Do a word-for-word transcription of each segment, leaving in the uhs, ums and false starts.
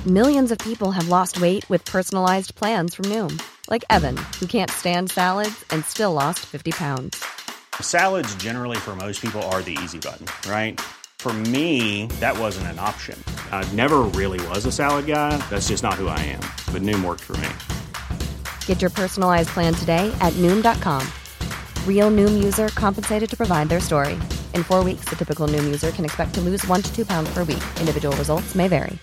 Millions of people have lost weight with personalized plans from Noom. Like Evan, who can't stand salads and still lost fifty pounds. Salads generally for most people are the easy button, right? For me, that wasn't an option. I never really was a salad guy. That's just not who I am. But Noom worked for me. Get your personalized plan today at Noom dot com. Real Noom user compensated to provide their story. In four weeks, the typical Noom user can expect to lose one to two pounds per week. Individual results may vary.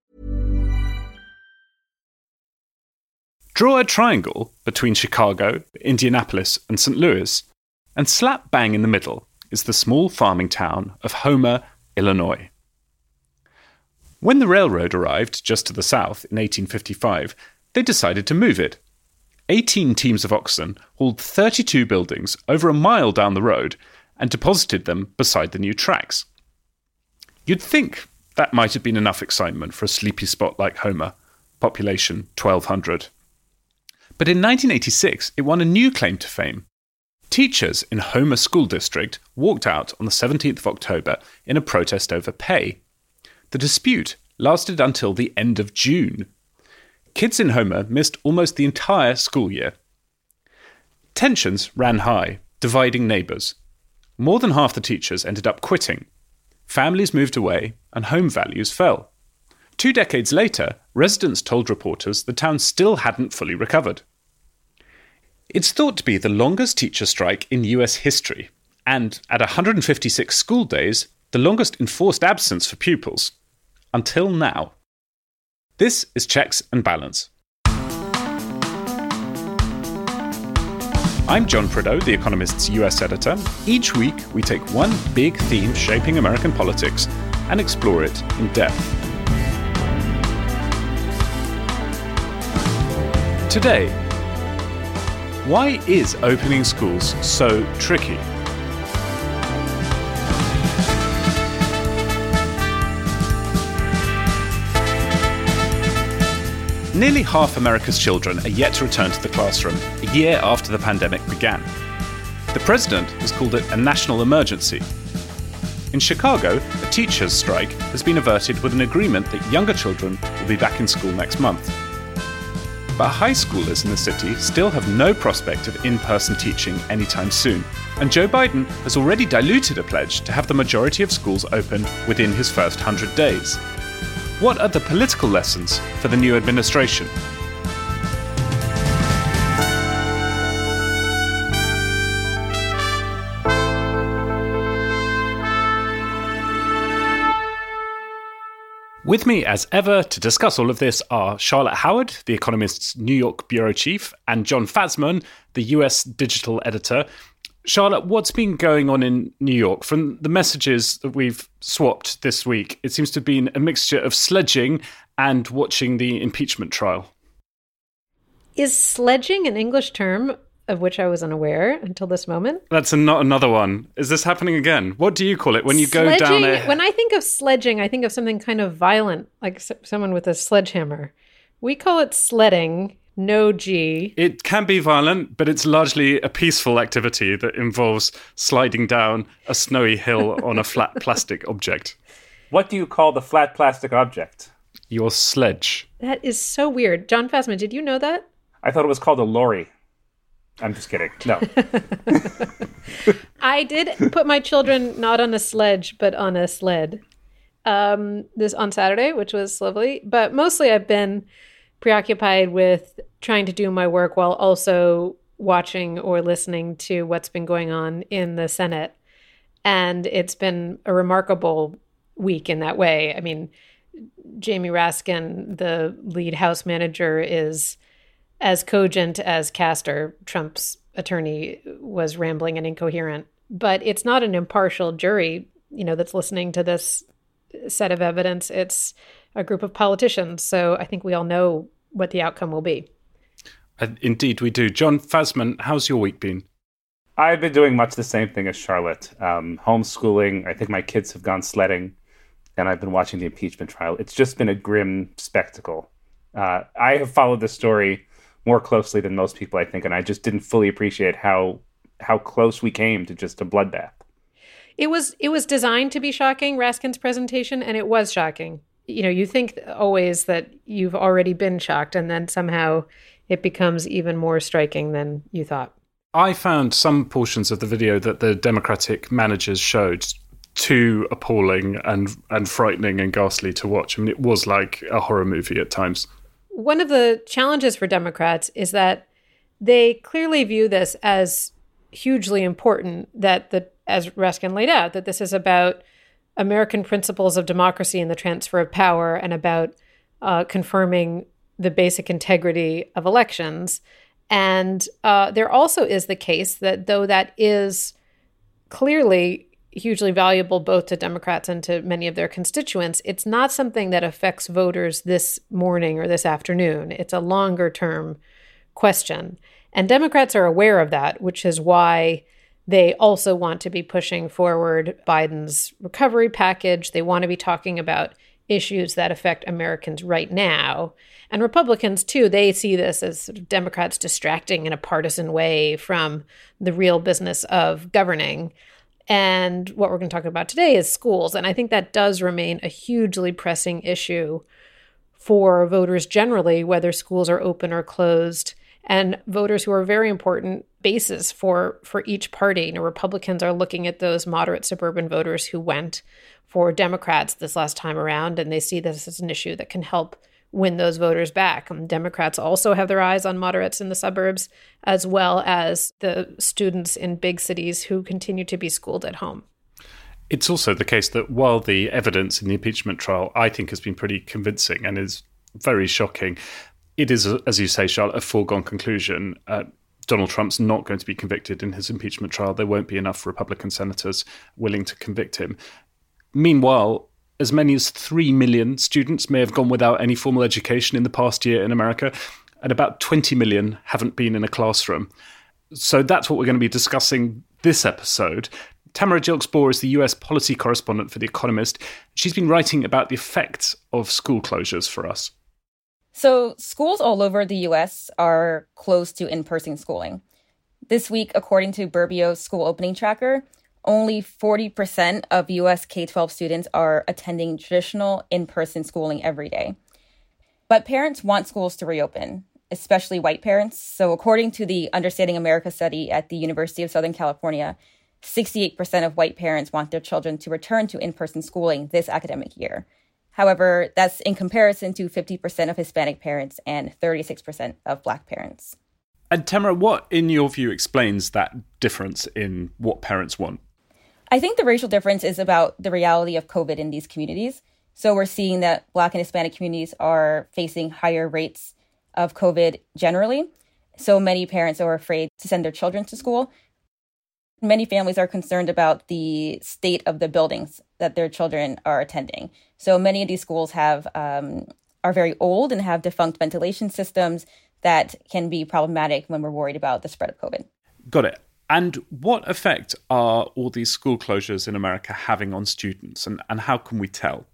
Draw a triangle between Chicago, Indianapolis, and Saint Louis, and slap bang in the middle is the small farming town of Homer, Illinois. When the railroad arrived just to the south in eighteen fifty-five, they decided to move it. eighteen teams of oxen hauled thirty-two buildings over a mile down the road and deposited them beside the new tracks. You'd think that might have been enough excitement for a sleepy spot like Homer, population twelve hundred. But in nineteen eighty-six, it won a new claim to fame. Teachers in Homer School District walked out on the seventeenth of October in a protest over pay. The dispute lasted until the end of June. Kids in Homer missed almost the entire school year. Tensions ran high, dividing neighbours. More than half the teachers ended up quitting. Families moved away, and home values fell. Two decades later, residents told reporters the town still hadn't fully recovered. It's thought to be the longest teacher strike in U S history, and at one hundred fifty-six school days, the longest enforced absence for pupils. Until now. This is Checks and Balance. I'm John Prideaux, The Economist's U S editor. Each week, we take one big theme shaping American politics and explore it in depth. Today, why is opening schools so tricky? Nearly half America's children are yet to return to the classroom a year after the pandemic began. The president has called it a national emergency. In Chicago, a teachers' strike has been averted with an agreement that younger children will be back in school next month. But high schoolers in the city still have no prospect of in-person teaching anytime soon, and Joe Biden has already diluted a pledge to have the majority of schools open within his first one hundred days. What are the political lessons for the new administration? With me, as ever, to discuss all of this are Charlotte Howard, The Economist's New York bureau chief, and Jon Fasman, the U S digital editor. Charlotte, what's been going on in New York? From the messages that we've swapped this week, it seems to have been a mixture of sledging and watching the impeachment trial. Is sledging an English term of which I was unaware until this moment? That's an- another one. Is this happening again? What do you call it when you sledging, go down a... When I think of sledging, I think of something kind of violent, like s- someone with a sledgehammer. We call it sledding, no G. It can be violent, but it's largely a peaceful activity that involves sliding down a snowy hill on a flat plastic object. What do you call the flat plastic object? Your sledge. That is so weird. Jon Fasman, did you know that? I thought it was called a lorry. I'm just kidding. No. I did put my children not on a sledge, but on a sled um, this on Saturday, which was lovely. But mostly I've been preoccupied with trying to do my work while also watching or listening to what's been going on in the Senate. And it's been a remarkable week in that way. I mean, Jamie Raskin, the lead House manager, is as cogent as Castor, Trump's attorney, was rambling and incoherent. But it's not an impartial jury, you know, that's listening to this set of evidence. It's a group of politicians. So I think we all know what the outcome will be. Uh, indeed, we do. Jon Fasman, how's your week been? I've been doing much the same thing as Charlotte. Um, homeschooling. I think my kids have gone sledding, and I've been watching the impeachment trial. It's just been a grim spectacle. Uh, I have followed this story more closely than most people, I think, and I just didn't fully appreciate how how close we came to just a bloodbath. It was it was designed to be shocking, Raskin's presentation, and it was shocking. you know, you think always that you've already been shocked, and then somehow it becomes even more striking than you thought. I found some portions of the video that the Democratic managers showed too appalling and, and frightening and ghastly to watch. I mean, it was like a horror movie at times. One of the challenges for Democrats is that they clearly view this as hugely important, that the, as Raskin laid out, that this is about American principles of democracy and the transfer of power, and about uh, confirming the basic integrity of elections. And uh, there also is the case that though that is clearly hugely valuable both to Democrats and to many of their constituents, it's not something that affects voters this morning or this afternoon. It's a longer term question. And Democrats are aware of that, which is why they also want to be pushing forward Biden's recovery package. They want to be talking about issues that affect Americans right now. And Republicans, too, they see this as sort of Democrats distracting in a partisan way from the real business of governing. And what we're going to talk about today is schools. And I think that does remain a hugely pressing issue for voters generally, whether schools are open or closed, and voters who are very important bases for, for each party. You know, Republicans are looking at those moderate suburban voters who went for Democrats this last time around, and they see this as an issue that can help win those voters back. Um, Democrats also have their eyes on moderates in the suburbs, as well as the students in big cities who continue to be schooled at home. It's also the case that while the evidence in the impeachment trial, I think, has been pretty convincing and is very shocking, it is, as you say, Charlotte, a foregone conclusion. Uh, Donald Trump's not going to be convicted in his impeachment trial. There won't be enough Republican senators willing to convict him. Meanwhile, as many as three million students may have gone without any formal education in the past year in America, and about twenty million haven't been in a classroom. So that's what we're going to be discussing this episode. Tamara Gilks-Bohr is the U S policy correspondent for The Economist. She's been writing about the effects of school closures for us. So schools all over the U S are closed to in-person schooling. This week, according to Burbio's school opening tracker, only forty percent of U S K twelve students are attending traditional in-person schooling every day. But parents want schools to reopen, especially white parents. So according to the Understanding America study at the University of Southern California, sixty-eight percent of white parents want their children to return to in-person schooling this academic year. However, that's in comparison to fifty percent of Hispanic parents and thirty-six percent of Black parents. And Tamara, what, in your view, explains that difference in what parents want? I think the racial difference is about the reality of COVID in these communities. So we're seeing that Black and Hispanic communities are facing higher rates of COVID generally. So many parents are afraid to send their children to school. Many families are concerned about the state of the buildings that their children are attending. So many of these schools have um, are very old and have defunct ventilation systems that can be problematic when we're worried about the spread of COVID. Got it. And what effect are all these school closures in America having on students, and, and how can we tell?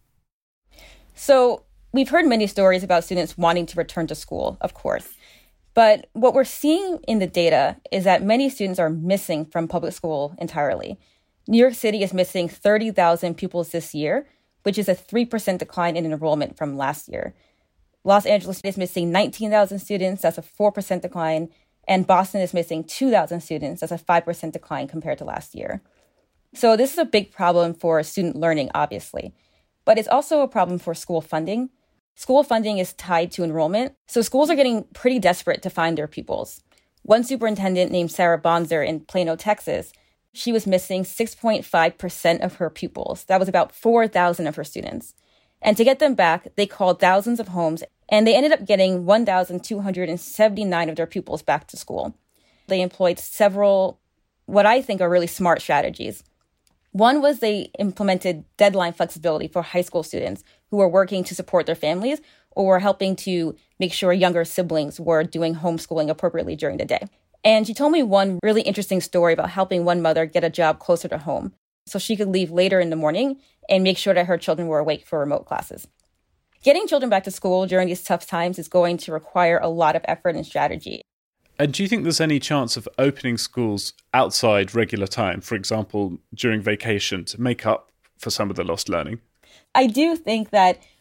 So we've heard many stories about students wanting to return to school, of course. But what we're seeing in the data is that many students are missing from public school entirely. New York City is missing thirty thousand pupils this year, which is a three percent decline in enrollment from last year. Los Angeles is missing nineteen thousand students, that's a four percent decline. And Boston is missing two thousand students, that's a five percent decline compared to last year. So this is a big problem for student learning, obviously. But it's also a problem for school funding. School funding is tied to enrollment, so schools are getting pretty desperate to find their pupils. One superintendent named Sarah Bonzer in Plano, Texas, she was missing six point five percent of her pupils. That was about four thousand of her students. And to get them back, they called thousands of homes, and they ended up getting one thousand two hundred seventy-nine of their pupils back to school. They employed several, what I think are really smart strategies. One was they implemented deadline flexibility for high school students who were working to support their families or were helping to make sure younger siblings were doing homeschooling appropriately during the day. And she told me one really interesting story about helping one mother get a job closer to home so she could leave later in the morning and make sure that her children were awake for remote classes. Getting children back to school during these tough times is going to require a lot of effort and strategy. And do you think there's any chance of opening schools outside regular time, for example, during vacation, to make up for some of the lost learning? I do think that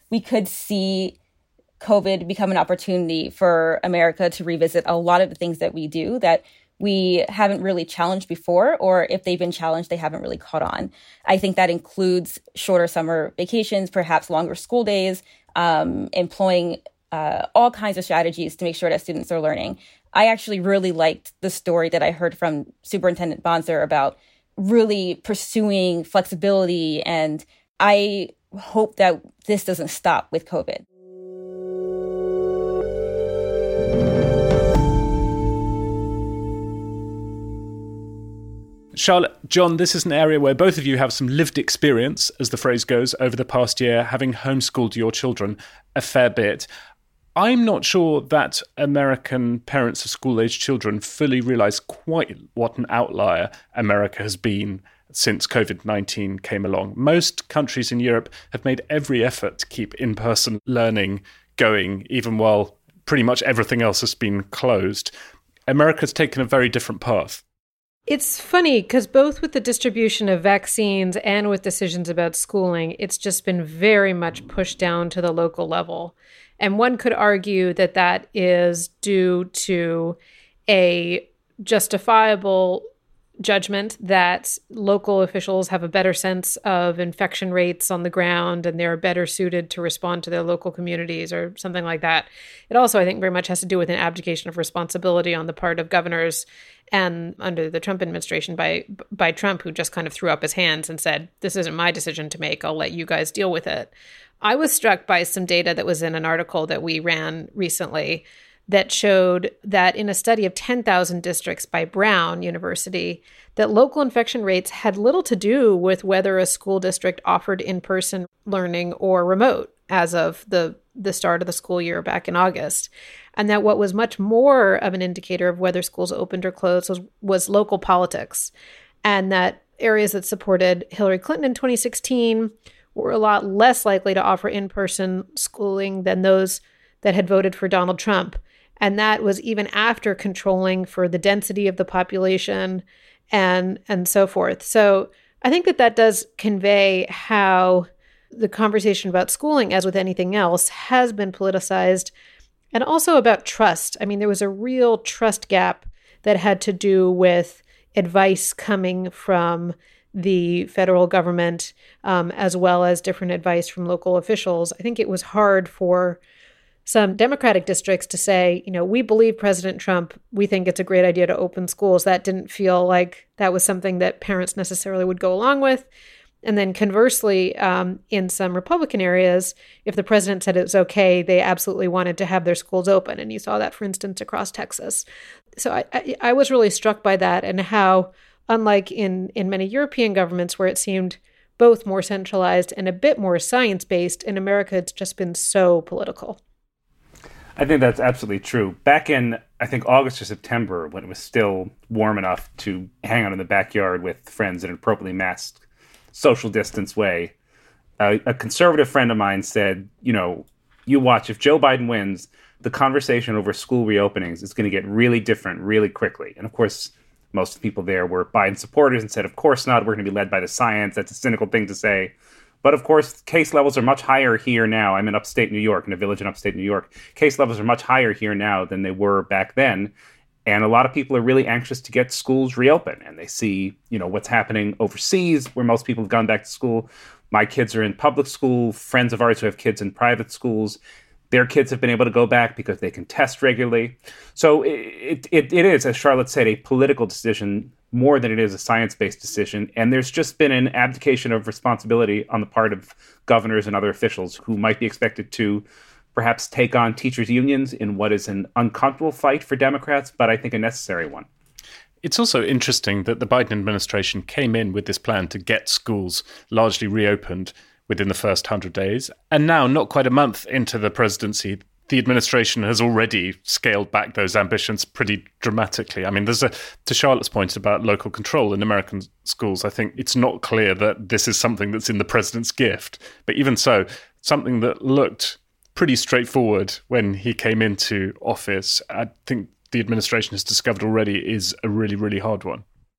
we could see COVID become an opportunity for America to revisit a lot of the things that we do that we haven't really challenged before, or if they've been challenged, they haven't really caught on. I think that includes shorter summer vacations, perhaps longer school days, um, employing uh, all kinds of strategies to make sure that students are learning. I actually really liked the story that I heard from Superintendent Bonser about really pursuing flexibility, and I hope that this doesn't stop with COVID. Charlotte, John, this is an area where both of you have some lived experience, as the phrase goes, over the past year, having homeschooled your children a fair bit. I'm not sure that American parents of school-aged children fully realise quite what an outlier America has been since COVID nineteen came along. Most countries in Europe have made every effort to keep in-person learning going, even while pretty much everything else has been closed. America's taken a very different path. It's funny because both with the distribution of vaccines and with decisions about schooling, it's just been very much pushed down to the local level. And one could argue that that is due to a justifiable judgment that local officials have a better sense of infection rates on the ground and they're better suited to respond to their local communities or something like that. It also, I think, very much has to do with an abdication of responsibility on the part of governors and under the Trump administration by by Trump, who just kind of threw up his hands and said, this isn't my decision to make. I'll let you guys deal with it. I was struck by some data that was in an article that we ran recently that showed that in a study of ten thousand districts by Brown University, that local infection rates had little to do with whether a school district offered in-person learning or remote as of the, the start of the school year back in August. And that what was much more of an indicator of whether schools opened or closed was, was local politics. And that areas that supported Hillary Clinton in twenty sixteen were a lot less likely to offer in-person schooling than those that had voted for Donald Trump. And that was even after controlling for the density of the population and and so forth. So I think that that does convey how the conversation about schooling, as with anything else, has been politicized, and also about trust. I mean, there was a real trust gap that had to do with advice coming from the federal government, um, as well as different advice from local officials. I think it was hard for some Democratic districts to say, you know, we believe President Trump, we think it's a great idea to open schools. That didn't feel like that was something that parents necessarily would go along with. And then conversely, um, in some Republican areas, if the president said it was okay, they absolutely wanted to have their schools open. And you saw that, for instance, across Texas. So I, I, I was really struck by that, and how, unlike in, in many European governments where it seemed both more centralized and a bit more science-based, in America, it's just been so political. I think that's absolutely true. Back in, I think, August or September, when it was still warm enough to hang out in the backyard with friends in an appropriately masked, social distance way, uh, a conservative friend of mine said, you know, you watch, if Joe Biden wins, the conversation over school reopenings is going to get really different really quickly. And of course, most of the people there were Biden supporters and said, of course not, we're going to be led by the science. That's a cynical thing to say. But of course, case levels are much higher here now. I'm in upstate New York, in a village in upstate New York. Case levels are much higher here now than they were back then. And a lot of people are really anxious to get schools reopened. And they see, you know, what's happening overseas, where most people have gone back to school. My kids are in public school. Friends of ours who have kids in private schools, their kids have been able to go back because they can test regularly. So it, it, it is, as Charlotte said, a political decision more than it is a science-based decision. And there's just been an abdication of responsibility on the part of governors and other officials who might be expected to perhaps take on teachers' unions in what is an uncomfortable fight for Democrats, but I think a necessary one. It's also interesting that the Biden administration came in with this plan to get schools largely reopened within the first one hundred days. And now, not quite a month into the presidency, the administration has already scaled back those ambitions pretty dramatically. I mean, there's a, to Charlotte's point about local control in American schools, I think it's not clear that this is something that's in the president's gift. But even so, something that looked pretty straightforward when he came into office, I think the administration has discovered already is a really, really hard one.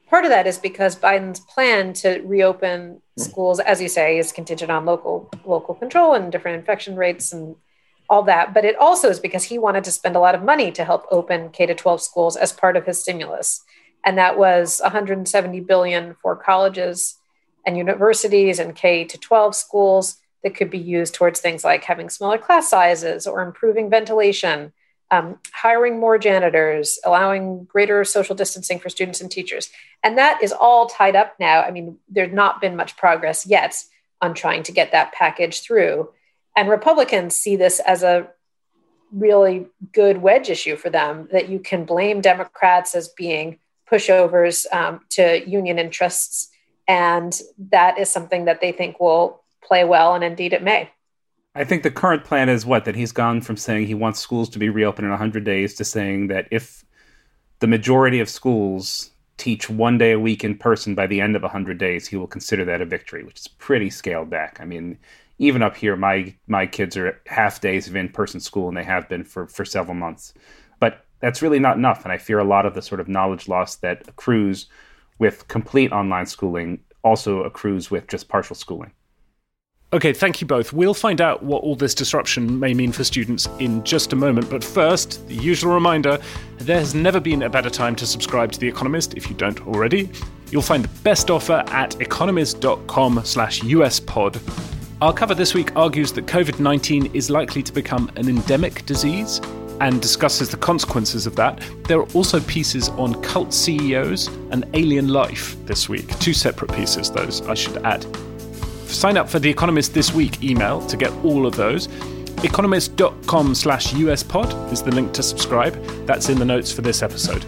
part of that is because Biden's plan to reopen schools, as you say, is contingent on local local control and different infection rates and all that. But it also is because he wanted to spend a lot of money to help open K to twelve schools as part of his stimulus. And that was one hundred seventy billion dollars for colleges and universities and K to twelve schools that could be used towards things like having smaller class sizes or improving ventilation, um, hiring more janitors, allowing greater social distancing for students and teachers. And that is all tied up now. I mean, there's not been much progress yet on trying to get that package through. And Republicans see this as a really good wedge issue for them, that you can blame Democrats as being pushovers um, to union interests. And that is something that they think will play well, and indeed it may. I think the current plan is what? That he's gone from saying he wants schools to be reopened in one hundred days to saying that if the majority of schools teach one day a week in person by the end of one hundred days, he will consider that a victory, which is pretty scaled back. I mean, even up here, my my kids are half days of in-person school, and they have been for, for several months. But that's really not enough, and I fear a lot of the sort of knowledge loss that accrues with complete online schooling also accrues with just partial schooling. Okay, thank you both. We'll find out what all this disruption may mean for students in just a moment. But first, the usual reminder, there has never been a better time to subscribe to The Economist if you don't already. You'll find the best offer at economist.com slash uspod. Our cover this week argues that covid nineteen is likely to become an endemic disease and discusses the consequences of that. There are also pieces on cult C E Os and alien life this week. Two separate pieces, those, I should add. Sign up for The Economist This Week email to get all of those. Economist.com slash uspod is the link to subscribe. That's in the notes for this episode.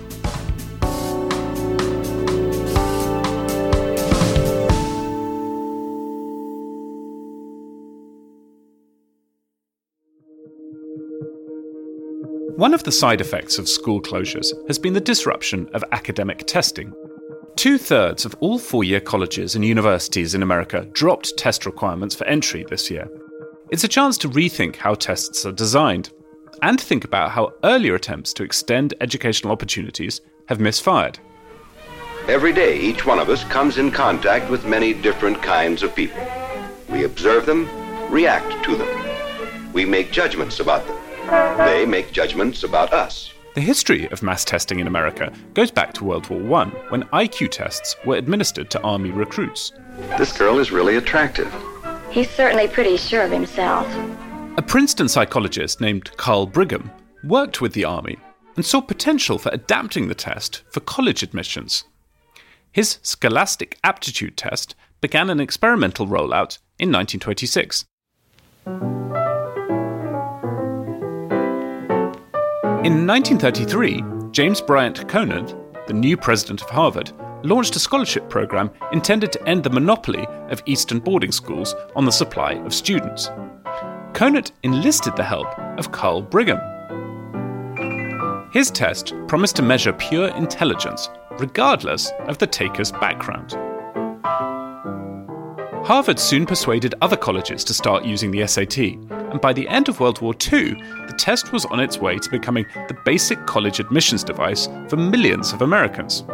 One of the side effects of school closures has been the disruption of academic testing. Two-thirds of all four-year colleges and universities in America dropped test requirements for entry this year. It's a chance to rethink how tests are designed and think about how earlier attempts to extend educational opportunities have misfired. Every day, each one of us comes in contact with many different kinds of people. We observe them, react to them. We make judgments about them. They make judgments about us. The history of mass testing in America goes back to World War One, when I Q tests were administered to Army recruits. This girl is really attractive. He's certainly pretty sure of himself. A Princeton psychologist named Carl Brigham worked with the Army and saw potential for adapting the test for college admissions. His Scholastic Aptitude Test began an experimental rollout in nineteen twenty-six. In nineteen thirty-three, James Bryant Conant, the new president of Harvard, launched a scholarship program intended to end the monopoly of Eastern boarding schools on the supply of students. Conant enlisted the help of Carl Brigham. His test promised to measure pure intelligence, regardless of the taker's background. Harvard soon persuaded other colleges to start using the S A T, and by the end of World War Two, the test was on its way to becoming the basic college admissions device for millions of Americans.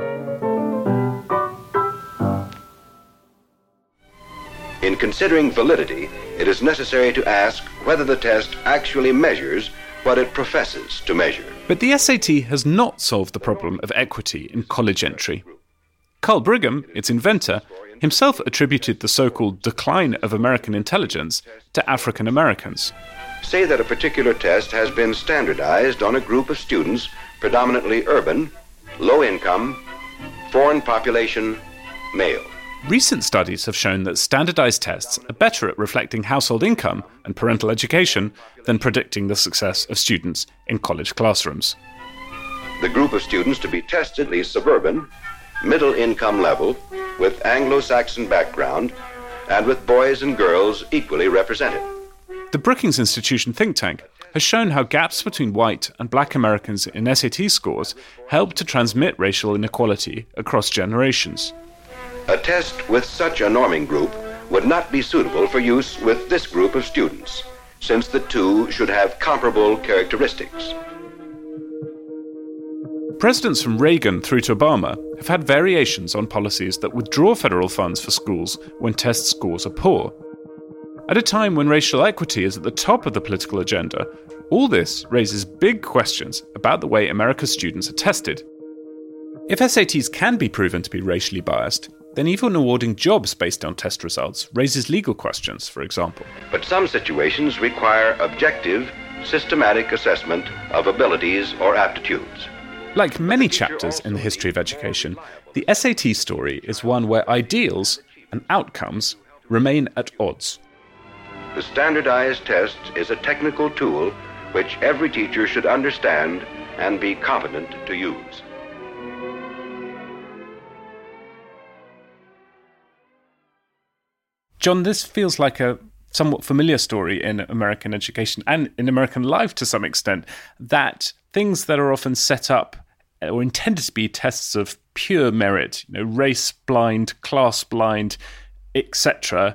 In considering validity, it is necessary to ask whether the test actually measures what it professes to measure. But the S A T has not solved the problem of equity in college entry. Carl Brigham, its inventor, himself attributed the so-called decline of American intelligence to African Americans. Say that a particular test has been standardized on a group of students predominantly urban, low income, foreign population, male. Recent studies have shown that standardized tests are better at reflecting household income and parental education than predicting the success of students in college classrooms. The group of students to be tested is suburban, middle income level, with Anglo-Saxon background, and with boys and girls equally represented. The Brookings Institution think tank has shown how gaps between white and black Americans in S A T scores help to transmit racial inequality across generations. A test with such a norming group would not be suitable for use with this group of students, since the two should have comparable characteristics. Presidents from Reagan through to Obama have had variations on policies that withdraw federal funds for schools when test scores are poor. At a time when racial equity is at the top of the political agenda, all this raises big questions about the way America's students are tested. If S A Ts can be proven to be racially biased, then even awarding jobs based on test results raises legal questions, for example. But some situations require objective, systematic assessment of abilities or aptitudes. Like many chapters in the history of education, the S A T story is one where ideals and outcomes remain at odds. The standardized test is a technical tool which every teacher should understand and be competent to use. John, this feels like a somewhat familiar story in American education and in American life to some extent, that things that are often set up or intended to be tests of pure merit, you know, race blind, class blind, et cetera,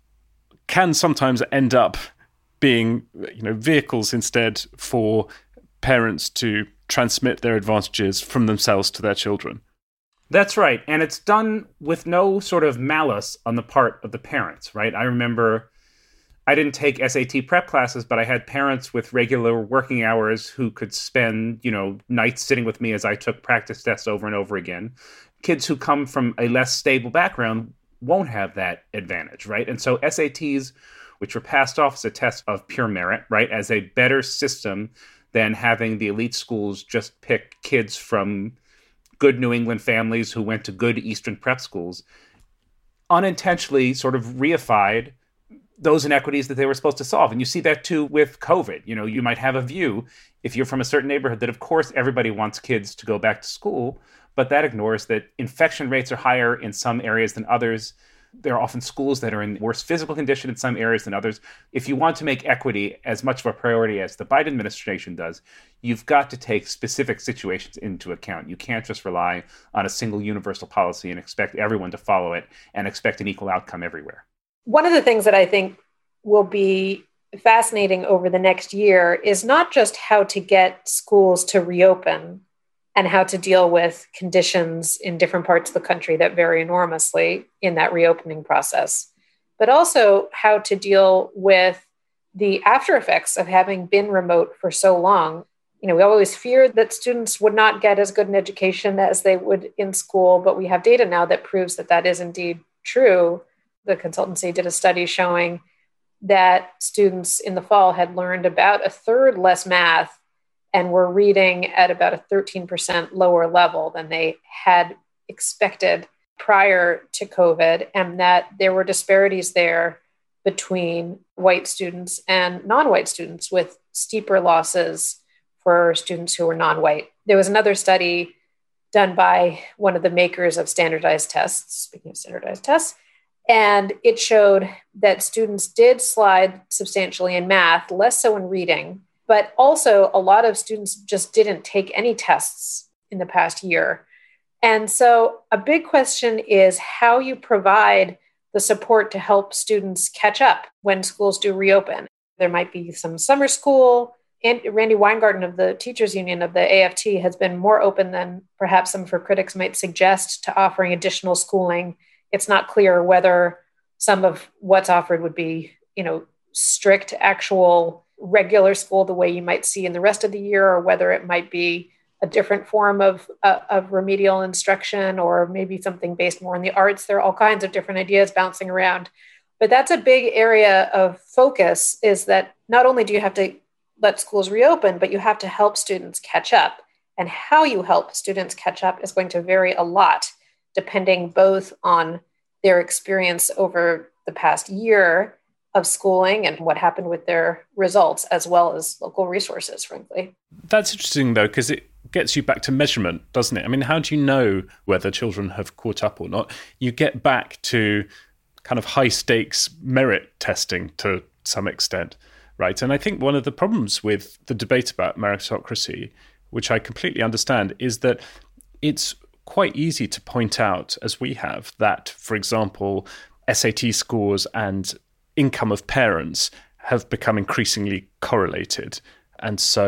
can sometimes end up being, you know, vehicles instead for parents to transmit their advantages from themselves to their children. That's right. And it's done with no sort of malice on the part of the parents, right? I remember I didn't take S A T prep classes, but I had parents with regular working hours who could spend, you know, nights sitting with me as I took practice tests over and over again. Kids who come from a less stable background won't have that advantage, right? And so S A Ts, which were passed off as a test of pure merit, right, as a better system than having the elite schools just pick kids from good New England families who went to good Eastern prep schools, unintentionally sort of reified those inequities that they were supposed to solve. And you see that too with COVID. You know, you might have a view, if you're from a certain neighborhood, that of course everybody wants kids to go back to school, but that ignores that infection rates are higher in some areas than others. There are often schools that are in worse physical condition in some areas than others. If you want to make equity as much of a priority as the Biden administration does, you've got to take specific situations into account. You can't just rely on a single universal policy and expect everyone to follow it and expect an equal outcome everywhere. One of the things that I think will be fascinating over the next year is not just how to get schools to reopen and how to deal with conditions in different parts of the country that vary enormously in that reopening process, but also how to deal with the after effects of having been remote for so long. You know, we always feared that students would not get as good an education as they would in school, but we have data now that proves that that is indeed true. The consultancy did a study showing that students in the fall had learned about a third less math and were reading at about a thirteen percent lower level than they had expected prior to COVID, and that there were disparities there between white students and non-white students, with steeper losses for students who were non-white. There was another study done by one of the makers of standardized tests, speaking of standardized tests, and it showed that students did slide substantially in math, less so in reading, but also a lot of students just didn't take any tests in the past year. And so a big question is how you provide the support to help students catch up when schools do reopen. There might be some summer school. And Randi Weingarten of the Teachers Union of the A F T has been more open than perhaps some of her critics might suggest to offering additional schooling. It's not clear whether some of what's offered would be, you know, strict actual regular school the way you might see in the rest of the year, or whether it might be a different form of, uh, of remedial instruction, or maybe something based more in the arts. There are all kinds of different ideas bouncing around. But that's a big area of focus, is that not only do you have to let schools reopen, but you have to help students catch up. And how you help students catch up is going to vary a lot, depending both on their experience over the past year of schooling and what happened with their results, as well as local resources, frankly. That's interesting, though, because it gets you back to measurement, doesn't it? I mean, how do you know whether children have caught up or not? You get back to kind of high stakes merit testing to some extent, right? And I think one of the problems with the debate about meritocracy, which I completely understand, is that it's quite easy to point out, as we have, that, for example, S A T scores and income of parents have become increasingly correlated. And so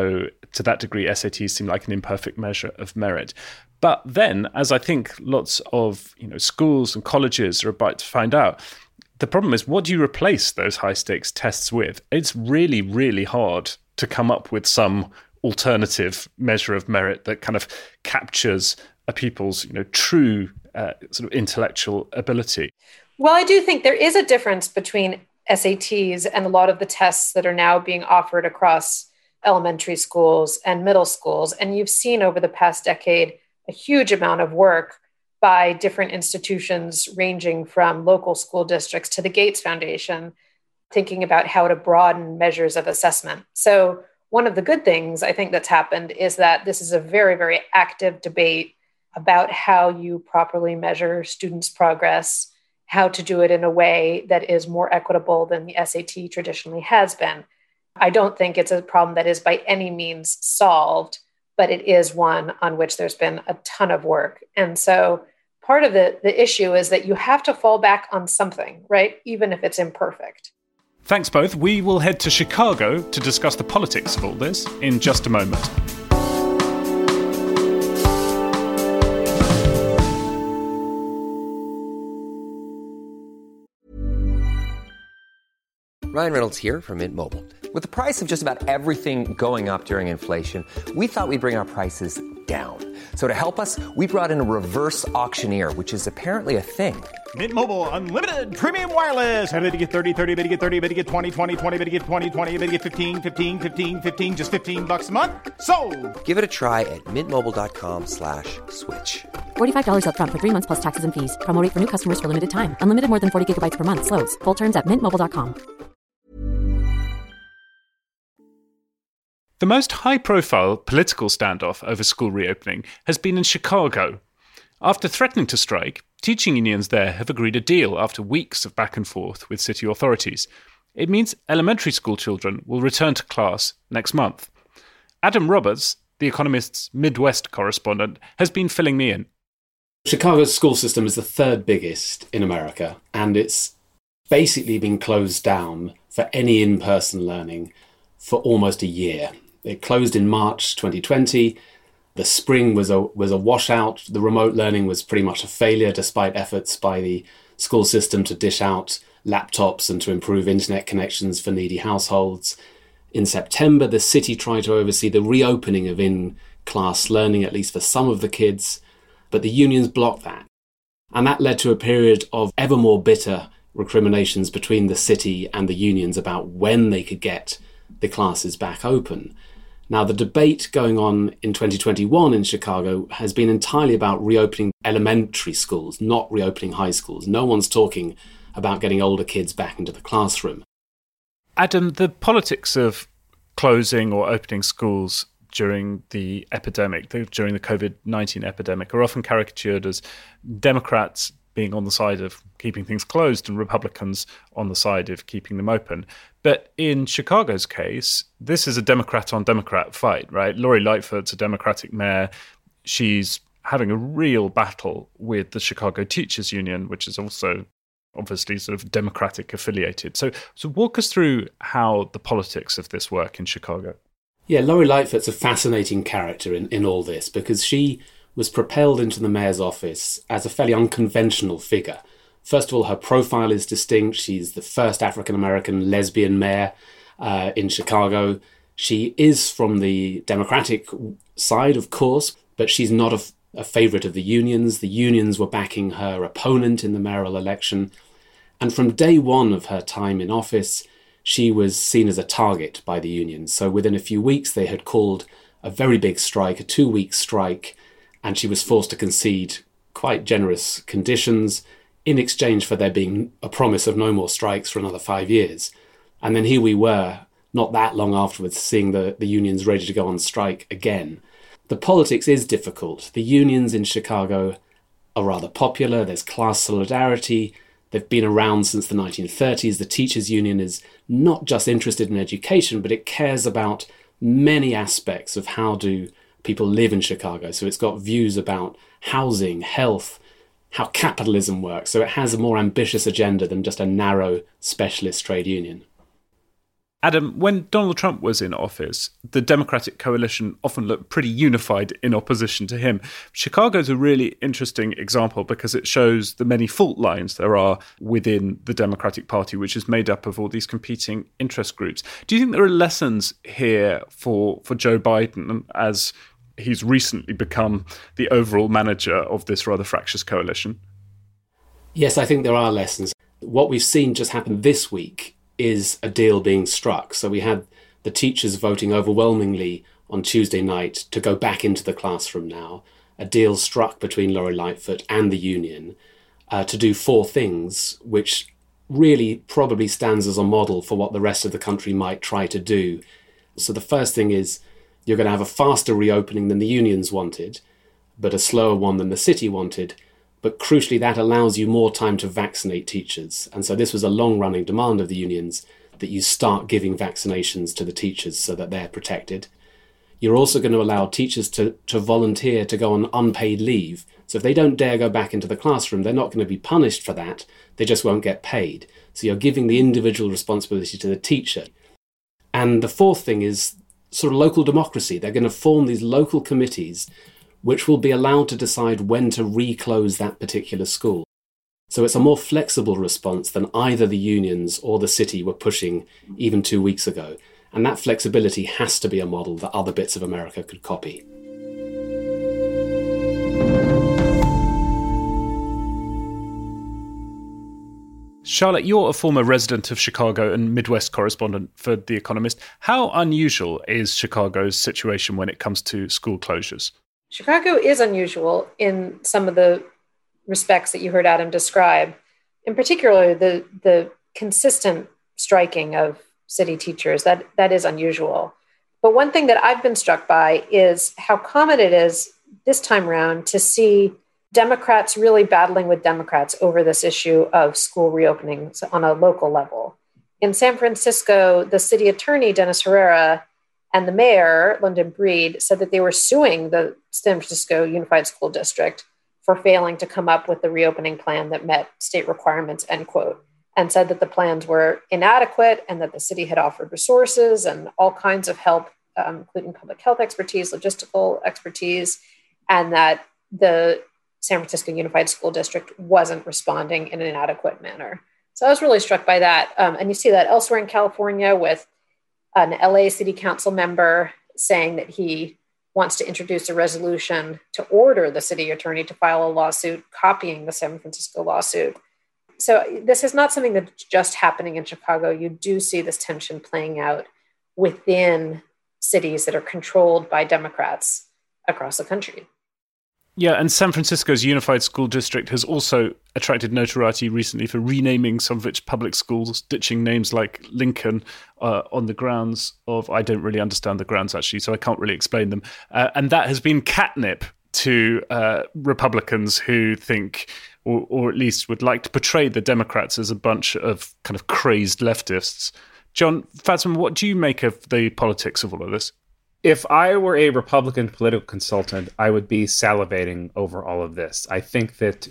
to that degree, S A Ts seem like an imperfect measure of merit. But then, as I think lots of you know schools and colleges are about to find out, the problem is, what do you replace those high-stakes tests with? It's really, really hard to come up with some alternative measure of merit that kind of captures a pupil's you know, true uh, sort of intellectual ability. Well, I do think there is a difference between S A Ts and a lot of the tests that are now being offered across elementary schools and middle schools. And you've seen over the past decade a huge amount of work by different institutions ranging from local school districts to the Gates Foundation, thinking about how to broaden measures of assessment. So one of the good things I think that's happened is that this is a very, very active debate about how you properly measure students' progress, how to do it in a way that is more equitable than the S A T traditionally has been. I don't think it's a problem that is by any means solved, but it is one on which there's been a ton of work. And so part of the, the issue is that you have to fall back on something, right? Even if it's imperfect. Thanks both. We will head to Chicago to discuss the politics of all this in just a moment. Ryan Reynolds here from Mint Mobile. With the price of just about everything going up during inflation, we thought we'd bring our prices down. So to help us, we brought in a reverse auctioneer, which is apparently a thing. Mint Mobile Unlimited Premium Wireless. How to get thirty, thirty, how to get thirty, how to get twenty, twenty, twenty, how to get twenty, twenty, how to get fifteen, fifteen, fifteen, fifteen, just fifteen bucks a month? Sold! Give it a try at mintmobile.com slash switch. forty-five dollars up front for three months plus taxes and fees. Promo rate for new customers for limited time. Unlimited more than forty gigabytes per month. Slows full terms at mint mobile dot com. The most high-profile political standoff over school reopening has been in Chicago. After threatening to strike, teaching unions there have agreed a deal after weeks of back and forth with city authorities. It means elementary school children will return to class next month. Adam Roberts, The Economist's Midwest correspondent, has been filling me in. Chicago's school system is the third biggest in America, and it's basically been closed down for any in-person learning for almost a year. It closed in March twenty twenty. The spring was a was a washout. The remote learning was pretty much a failure, despite efforts by the school system to dish out laptops and to improve internet connections for needy households. In September, the city tried to oversee the reopening of in-class learning, at least for some of the kids, but the unions blocked that. And that led to a period of ever more bitter recriminations between the city and the unions about when they could get the classes back open. Now, the debate going on in twenty twenty-one in Chicago has been entirely about reopening elementary schools, not reopening high schools. No one's talking about getting older kids back into the classroom. Adam, the politics of closing or opening schools during the epidemic, during the covid nineteen epidemic, are often caricatured as Democrats being on the side of keeping things closed and Republicans on the side of keeping them open. But in Chicago's case, this is a Democrat-on-Democrat fight, right? Lori Lightfoot's a Democratic mayor. She's having a real battle with the Chicago Teachers Union, which is also obviously sort of Democratic affiliated. So, so walk us through how the politics of this work in Chicago. Yeah, Lori Lightfoot's a fascinating character in, in all this because she was propelled into the mayor's office as a fairly unconventional figure. First of all, her profile is distinct. She's the first African-American lesbian mayor uh, in Chicago. She is from the Democratic side, of course, but she's not a, a favorite of the unions. The unions were backing her opponent in the mayoral election. And from day one of her time in office, she was seen as a target by the unions. So within a few weeks, they had called a very big strike, a two-week strike, and she was forced to concede quite generous conditions in exchange for there being a promise of no more strikes for another five years. And then here we were, not that long afterwards, seeing the, the unions ready to go on strike again. The politics is difficult. The unions in Chicago are rather popular. There's class solidarity. They've been around since the nineteen thirties. The teachers' union is not just interested in education, but it cares about many aspects of how do people live in Chicago. So it's got views about housing, health, how capitalism works. So it has a more ambitious agenda than just a narrow specialist trade union. Adam, when Donald Trump was in office, the Democratic coalition often looked pretty unified in opposition to him. Chicago's a really interesting example because it shows the many fault lines there are within the Democratic Party, which is made up of all these competing interest groups. Do you think there are lessons here for, for Joe Biden as he's recently become the overall manager of this rather fractious coalition? Yes, I think there are lessons. What we've seen just happen this week is a deal being struck. So we had the teachers voting overwhelmingly on Tuesday night to go back into the classroom now, a deal struck between Lori Lightfoot and the union uh, to do four things, which really probably stands as a model for what the rest of the country might try to do. So the first thing is you're going to have a faster reopening than the unions wanted, but a slower one than the city wanted. But crucially, that allows you more time to vaccinate teachers. And so this was a long-running demand of the unions that you start giving vaccinations to the teachers so that they're protected. You're also going to allow teachers to, to volunteer to go on unpaid leave. So if they don't dare go back into the classroom, they're not going to be punished for that. They just won't get paid. So you're giving the individual responsibility to the teacher. And the fourth thing is sort of local democracy. They're going to form these local committees which will be allowed to decide when to reclose that particular school. So it's a more flexible response than either the unions or the city were pushing even two weeks ago. And that flexibility has to be a model that other bits of America could copy. Charlotte, you're a former resident of Chicago and Midwest correspondent for The Economist. How unusual is Chicago's situation when it comes to school closures? Chicago is unusual in some of the respects that you heard Adam describe, in particular the the consistent striking of city teachers. That that is unusual. But one thing that I've been struck by is how common it is this time around to see Democrats really battling with Democrats over this issue of school reopenings on a local level. In San Francisco, the city attorney, Dennis Herrera, and the mayor, London Breed, said that they were suing the San Francisco Unified School District for failing to come up with the reopening plan that met state requirements, end quote, and said that the plans were inadequate and that the city had offered resources and all kinds of help, um, including public health expertise, logistical expertise, and that the San Francisco Unified School District wasn't responding in an adequate manner. So I was really struck by that. Um, and you see that elsewhere in California with an L A city council member saying that he wants to introduce a resolution to order the city attorney to file a lawsuit copying the San Francisco lawsuit. So this is not something that's just happening in Chicago. You do see this tension playing out within cities that are controlled by Democrats across the country. Yeah, and San Francisco's Unified School District has also attracted notoriety recently for renaming some of its public schools, ditching names like Lincoln uh, on the grounds of, I don't really understand the grounds actually, so I can't really explain them. Uh, and that has been catnip to uh, Republicans who think, or, or at least would like to portray the Democrats as a bunch of kind of crazed leftists. John Fadzman, what do you make of the politics of all of this? If I were a Republican political consultant, I would be salivating over all of this. I think that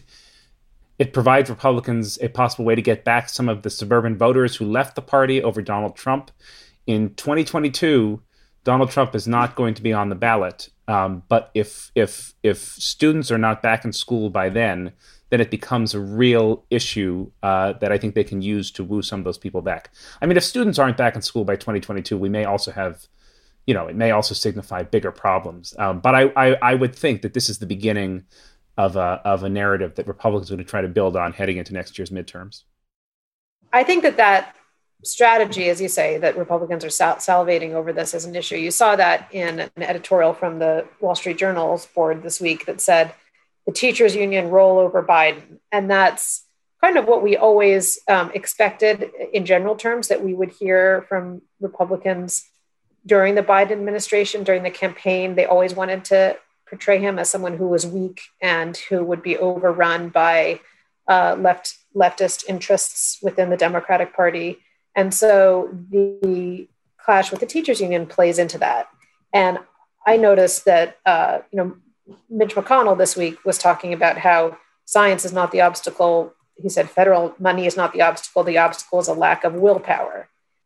it provides Republicans a possible way to get back some of the suburban voters who left the party over Donald Trump. In twenty twenty-two, Donald Trump is not going to be on the ballot. Um, but if if if students are not back in school by then, then it becomes a real issue uh, that I think they can use to woo some of those people back. I mean, if students aren't back in school by twenty twenty-two, we may also have You know, it may also signify bigger problems. Um, but I, I, I would think that this is the beginning of a of a narrative that Republicans are going to try to build on heading into next year's midterms. I think that that strategy, as you say, that Republicans are sal- salivating over this as an issue. You saw that in an editorial from the Wall Street Journal's board this week that said the teachers union roll over Biden. And that's kind of what we always um, expected in general terms, that we would hear from Republicans during the Biden administration, during the campaign. They always wanted to portray him as someone who was weak and who would be overrun by uh, left leftist interests within the Democratic Party. And so the clash with the teachers union plays into that. And I noticed that, uh, you know, Mitch McConnell this week was talking about how science is not the obstacle. He said federal money is not the obstacle. The obstacle is a lack of willpower.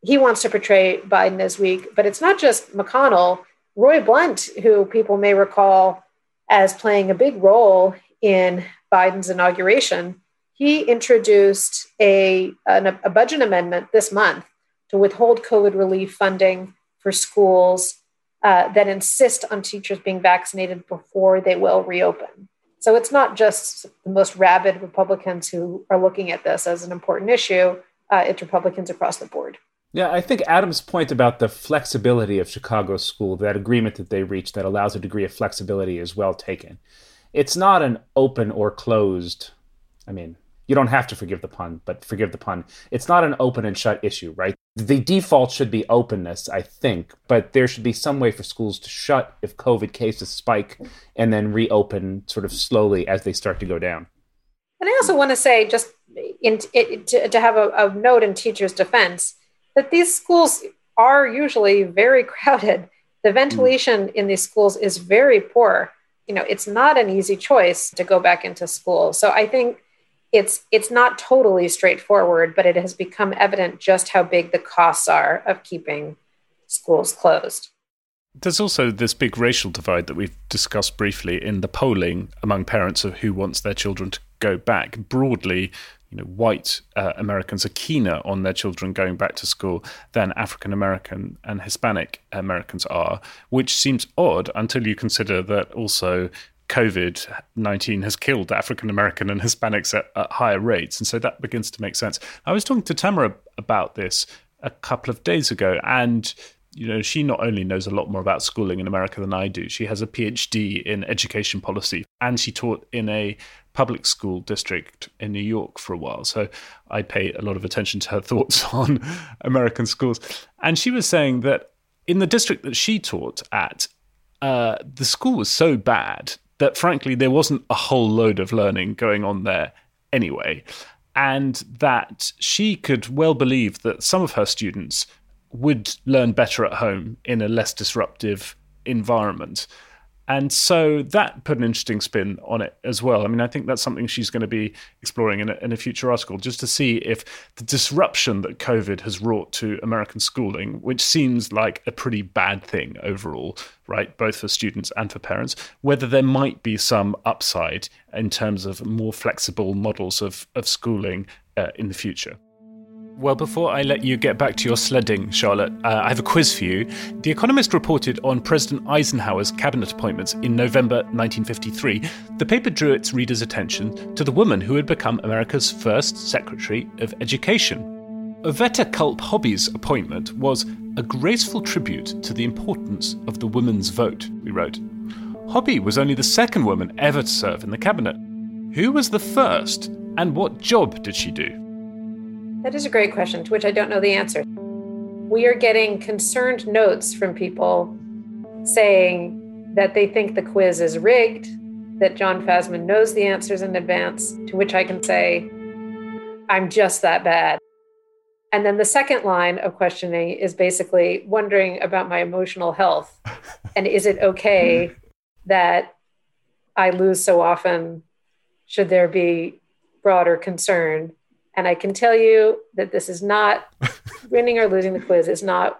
he wants to portray Biden as weak, but it's not just McConnell. Roy Blunt, who people may recall as playing a big role in Biden's inauguration, he introduced a, a, a budget amendment this month to withhold COVID relief funding for schools uh, that insist on teachers being vaccinated before they will reopen. So it's not just the most rabid Republicans who are looking at this as an important issue. Uh, it's Republicans across the board. Yeah, I think Adam's point about the flexibility of Chicago school, that agreement that they reached that allows a degree of flexibility, is well taken. It's not an open or closed, I mean, you don't have to forgive the pun, but forgive the pun. It's not an open and shut issue, right? The default should be openness, I think, but there should be some way for schools to shut if COVID cases spike and then reopen sort of slowly as they start to go down. And I also want to say, just in, it, to, to have a, a note in teachers' defense, that these schools are usually very crowded. The ventilation mm. in these schools is very poor. You know, it's not an easy choice to go back into school. So I think it's it's not totally straightforward, but it has become evident just how big the costs are of keeping schools closed. There's also this big racial divide that we've discussed briefly in the polling among parents of who wants their children to go back. Broadly, you know, white uh, Americans are keener on their children going back to school than African American and Hispanic Americans are, which seems odd until you consider that also COVID nineteen has killed African American and Hispanics at, at higher rates. And so that begins to make sense. I was talking to Tamara about this a couple of days ago, and you know, she not only knows a lot more about schooling in America than I do, she has a P H D in education policy, and she taught in a public school district in New York for a while. So I pay a lot of attention to her thoughts on American schools. And she was saying that in the district that she taught at, uh, the school was so bad that frankly, there wasn't a whole load of learning going on there anyway. And that she could well believe that some of her students would learn better at home in a less disruptive environment. And so that put an interesting spin on it as well. I mean, I think that's something she's going to be exploring in a, in a future article, just to see if the disruption that COVID has wrought to American schooling, which seems like a pretty bad thing overall, right, both for students and for parents, whether there might be some upside in terms of more flexible models of, of schooling uh, in the future. Well, before I let you get back to your sledding, Charlotte, uh, I have a quiz for you. The Economist reported on President Eisenhower's cabinet appointments in November nineteen fifty-three. The paper drew its readers' attention to the woman who had become America's first Secretary of Education. Oveta Culp-Hobby's appointment was a graceful tribute to the importance of the women's vote, we wrote. Hobby was only the second woman ever to serve in the cabinet. Who was the first, and what job did she do? That is a great question, to which I don't know the answer. We are getting concerned notes from people saying that they think the quiz is rigged, that John Fasman knows the answers in advance, to which I can say, I'm just that bad. And then the second line of questioning is basically wondering about my emotional health. And is it okay that I lose so often? Should there be broader concern? And I can tell you that this is not, winning or losing the quiz is not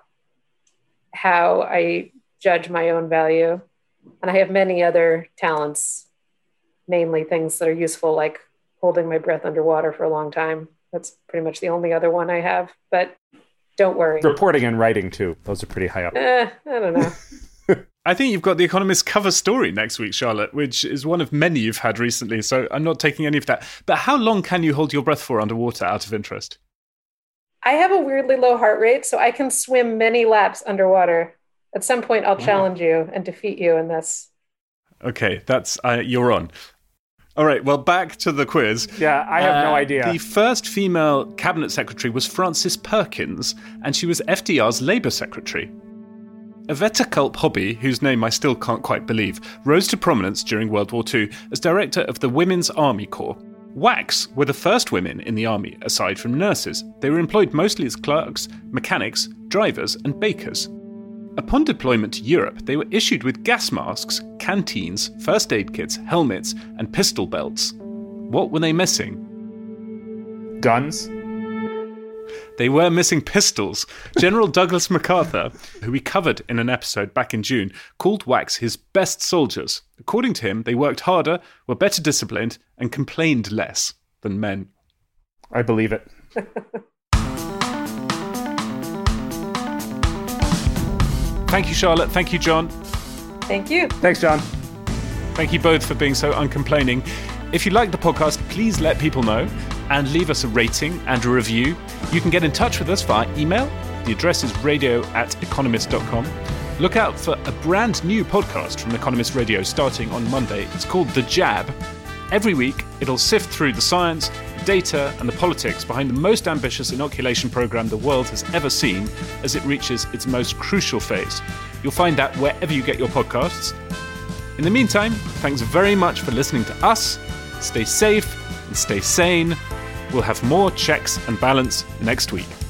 how I judge my own value. And I have many other talents, mainly things that are useful, like holding my breath underwater for a long time. That's pretty much the only other one I have, but don't worry. Reporting and writing too. Those are pretty high up. Eh, I don't know. I think you've got The Economist cover story next week, Charlotte, which is one of many you've had recently, so I'm not taking any of that. But how long can you hold your breath for underwater, out of interest? I have a weirdly low heart rate, so I can swim many laps underwater. At some point, I'll wow. challenge you and defeat you in this. Okay, that's uh, you're on. All right, well, back to the quiz. Yeah, I have uh, no idea. The first female cabinet secretary was Frances Perkins, and she was F D R's Labour secretary. Oveta Culp-Hobby, whose name I still can't quite believe, rose to prominence during World War Two as director of the Women's Army Corps. W A Cs were the first women in the army, aside from nurses. They were employed mostly as clerks, mechanics, drivers, and bakers. Upon deployment to Europe, they were issued with gas masks, canteens, first aid kits, helmets, and pistol belts. What were they missing? Guns? They were missing pistols. General Douglas MacArthur, who we covered in an episode back in June, called WACS his best soldiers. According to him, they worked harder, were better disciplined, and complained less than men. I believe it. Thank you, Charlotte. Thank you, John. Thank you. Thanks, John. Thank you both for being so uncomplaining. If you like the podcast, please let people know and leave us a rating and a review. You can get in touch with us via email. The address is radio at economist dot com. Look out for a brand new podcast from Economist Radio starting on Monday. It's called The Jab. Every week, it'll sift through the science, the data, and the politics behind the most ambitious inoculation program the world has ever seen as it reaches its most crucial phase. You'll find that wherever you get your podcasts. In the meantime, thanks very much for listening to us. Stay safe and stay sane. We'll have more checks and balance next week.